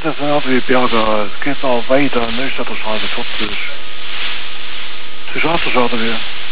das wie Berger, es geht auch weiter, Neustädter Straße 40. Psychiatrische oder wie?